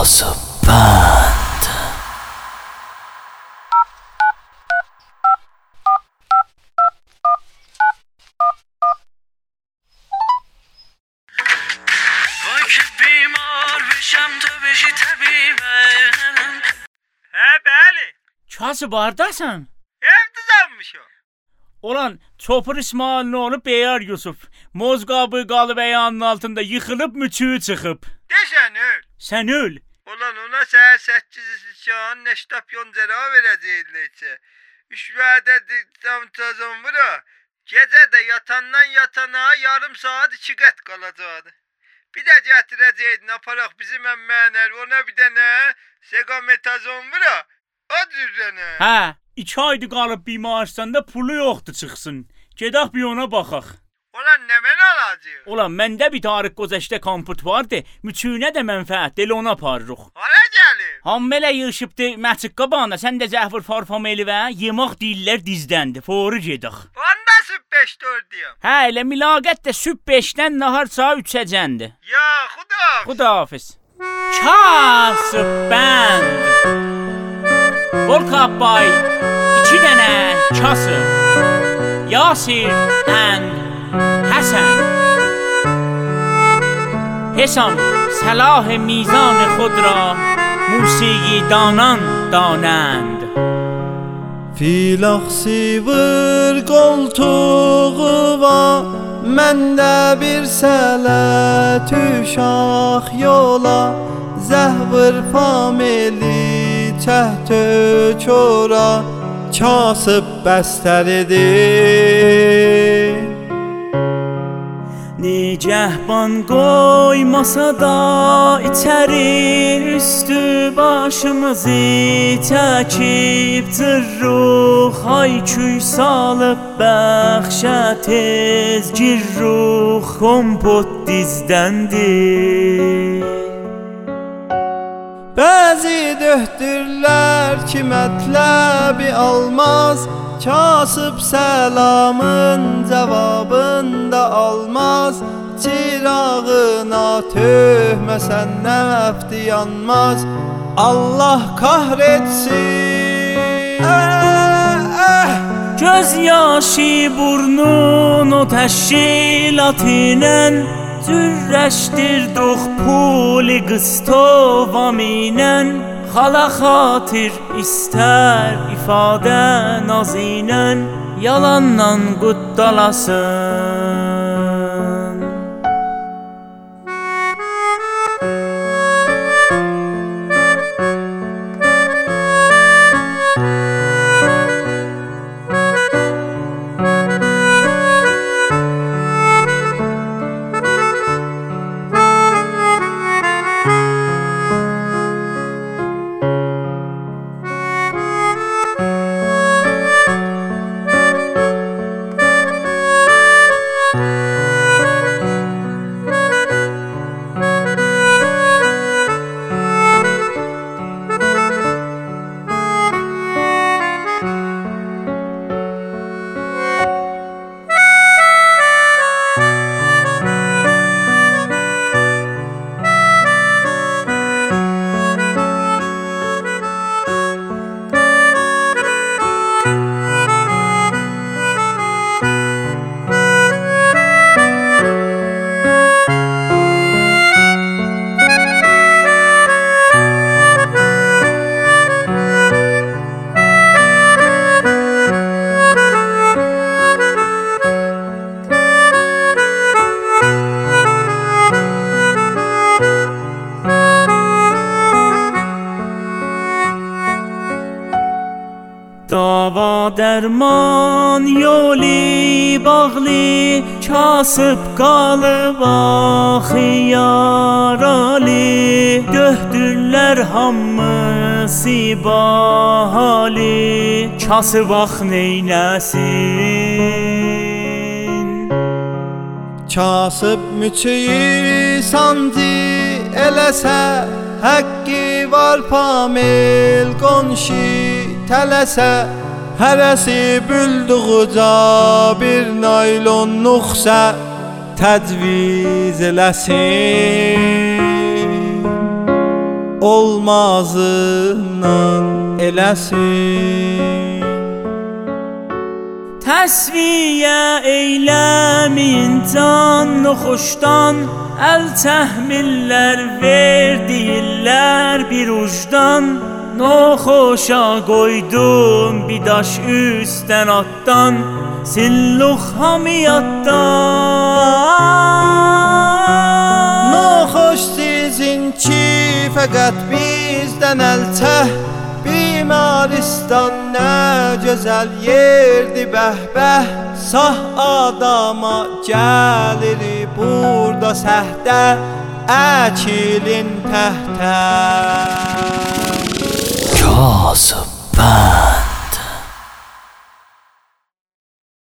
Casaband. وای که بیمار بشم تو بشی طبیبم. بله Kasabardasın. evdizənmişim. Ulan Çopur İsmail'in oğlu Beyar Yusuf Mozqabı qalıb ayağının altında yıxılıb müçüyü çıxıb. Desən öl. Sən öl. Ulan ona səhər 8 can neştap yoncera verəcəklər. Üç vədə tam tazım bura. Gecə də yatandan yatana yarım saat 2 qat qalacaqdı. Bir də gətirəcəydin aparaq bizim əmmənər ona bir dənə segametazon bura. O cürrənə. Hə, 2 aydır qalıb bimaristanda pulu yoxdur çıxsın. Gedək bir ona baxaq. Ulan nə mən alacaq? Ulan məndə bir tarix gözəşdə komput vardı. Müçüyünə də mənfəətli elə ona aparırıq. Hara gəlir? Hammelə yığışıbdı məçik qabağına. Sən də zəhvur farfameli və yemək deyirlər dizdəndi. Foru gedək. Onda süb 5-4 deyəm. Hə, elə milaqət də süb 5-dən nahar saat 3-əcəndi. Ya xuda. Xudahafiz. Kasaband. Volkabay 2 dənə kasıb. Yasir and Hasan. حسام صلاح میزان خود را موسیقی دانان دانند. Filaxsi vır qoltuğu var, məndə bir sələt uşaq yola, zəhvır fameli çəhtö çora, kasıb bəstər edir. Nigehban koymasa da içeri üstü başımızı çekip zırruh hayküy salıp bəxşə tez girruh kompot dizdendi. Bəzi döhdürlər ki mətləbi almaz, kasıb səlamın cavabında almaz. Çırağına töhməsən nəfti yanmaz, Allah kahretsin. Göz yaşı burnun o təşkilatinen Cürrəşdirduq puli qıstovaminen. Xala xatir istər ifadə nazinen, yalandan quddalasın. Dava derman yoli bağlı, kasıb qalıb axı yaralı. Döhdürlər hamısı bahali, kasıb ax neynəsin. Kasıb müçüyü sancı eləsə, həqqi var pamil qonşu tələsə. Hərəsi bülduğuca bir naylonluqsə təcviz eləsin. olmazından eləsin. Təsviyə eyləmin canlı xoşdan, əl təhmillər verdiyirlər bir ucdan. Noxoşa qoydum bir daş üstdən atdan, silluq hamiyatdan. Noxoş sizin ki fəqət bizdən əlçəh, Bimaristan nə gözəl yerdi bəh-bəh. Sah adama gəlir burada səhdə, əkilin təhtə. Kasıb.